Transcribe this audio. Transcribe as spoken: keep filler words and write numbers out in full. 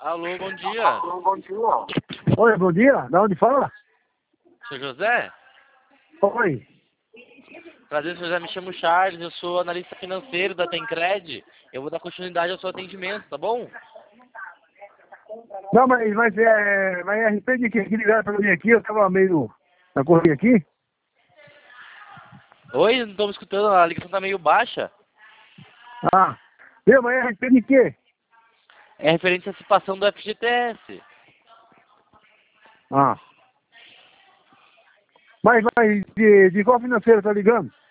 Alô, bom dia. Oi, bom dia. Da onde fala? Seu José? Oi. Prazer, seu José. Me chamo Charles, eu sou analista financeiro da Tencred. Eu vou dar continuidade ao seu atendimento, tá bom? Não, mas, mas, é, mas é a respeito de que, que ligaram pra mim aqui, eu tava meio na corrida aqui. Oi, não estou me escutando, a ligação tá meio baixa. Ah, meu, mas é a respeito de quê? É referente à antecipação do F G T S. Ah. Mas, mas de, de qual financeiro tá ligando?